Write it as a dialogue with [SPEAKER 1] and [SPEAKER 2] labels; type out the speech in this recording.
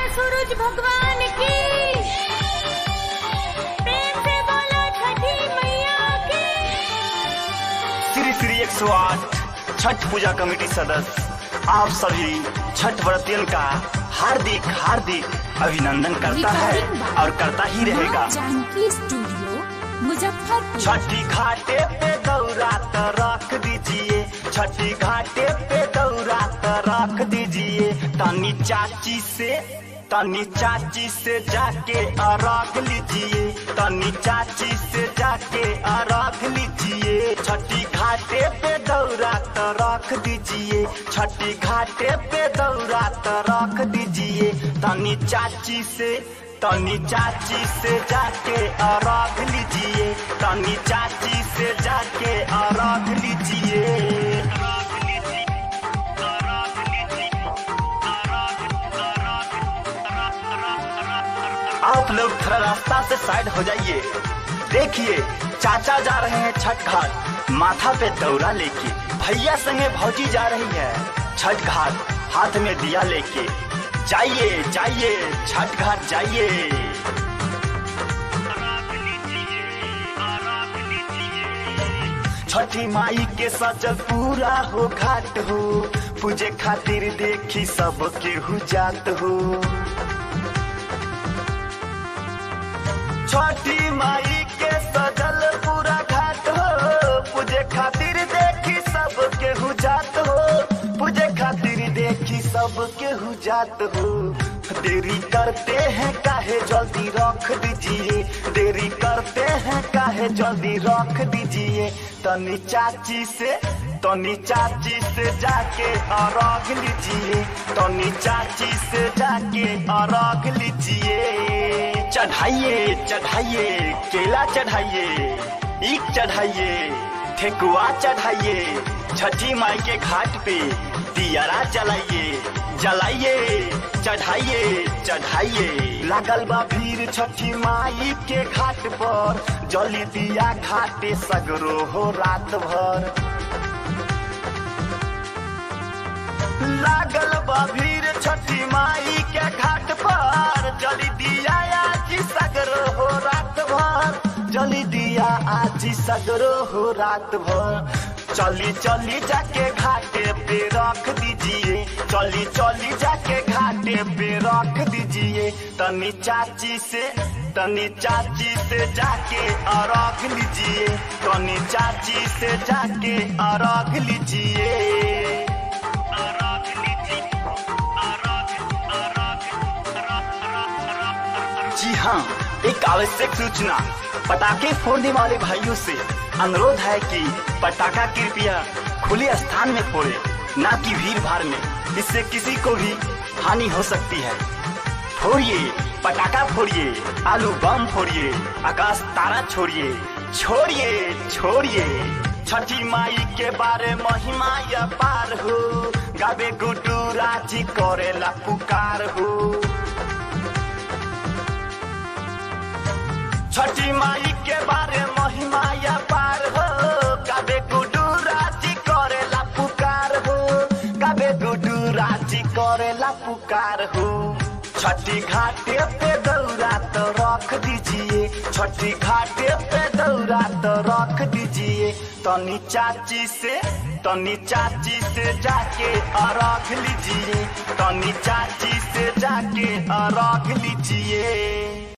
[SPEAKER 1] सूरज भगवान की। प्रेम से बोलो छठी मैया की।
[SPEAKER 2] श्री श्री 108 छठ पूजा कमेटी सदस्य आप सभी छठ व्रतियों का हार्दिक हार्दिक अभिनंदन करता है और करता ही रहेगा।
[SPEAKER 1] जानकी स्टूडियो मुजफ्फरपुर।
[SPEAKER 2] छठी घाटे पे दौरा तो रख दीजिए, छठी घाटे पे दौरा तो रख दीजिए। तनी चाची से जाके अर्घ लीजिए, तनी चाची से जाके अर्घ लीजिए। छठी घाटे पे दौरा तो रख दीजिए, छठी घाटे पे दौरा तो रख दीजिए। तनी चाची से जाके अर्घ लीजिए, तनी चाची से जाके अर्घ लीजिए। आप लोग थोड़ा रास्ता से साइड हो जाइए। देखिए चाचा जा रहे हैं छठ घाट माथा पे दौरा लेके, भैया संगे भौजी जा रही है छठ घाट हाथ में दिया लेके। जाइए जाइए छठ घाट जाइए। छठी माई के सजल पूरा हो घाट हो, पूजे खातिर देखी सब केहू जात हो। छठी माई के सजल पूरा घाट हो, पूजे खातिर देखी सब केहू जात हो, पूजे खातिर देखी सब केहू जात हो। देरी करते हैं काहे जल्दी रख दीजिए, देरी करते हैं काहे जल्दी रख दीजिए। तनी चाची से जाके अर्घ लीजिए, तनी चाची से जाके अर्घ लीजिए। चढ़ाइए केला चढ़ाइए, ईख चढ़ाइए, ठेकुआ चढ़ाइए। छठी माई के घाट पे दियारा जलाइए, चढ़ाइए। लागल बा भीड़ छठी माई के घाट पर, जली दिया घाटे सगरो हो रात भर। लागल बा भीड़ छठी माई के घाट पर, जली दिया आज सगरो हो रात भर, जली दिया आज सगरो हो रात भर। चली जाके घाटे पे रख दीजिए, चली जाके घाटे पे रख दीजिए। तनी चाची से जाके अर्घ लीजिए, तनी चाची से जाके अर्घ लीजिए। जी हाँ, एक आवश्यक सूचना। पटाखे फोड़ने वाले भाइयों से अनुरोध है कि पटाखा कृपया खुले स्थान में फोड़े, ना कि भीड़ भाड़ में, इससे किसी को भी हानि हो सकती है। फोड़िए पटाखा, फोड़िए आलू बम, फोड़िए आकाश तारा छोड़िए। छठी माई के बारे महिमा अपार हो, गावे गुड्डू राजी करेला पुकार हो। छठी माई के बारे महिमा अपार हो, गावे गुड्डू राजी करेला पुकार हो, गावे गुड्डू राजी करेला पुकार हो। छठी घाटे पे दौरा तो रख दीजिए, छठी घाटे पे दौरा तो रख दीजिए। तनी चाची से जाके अर्घ लीजिए, तनी चाची से जाके अर्घ लीजिए।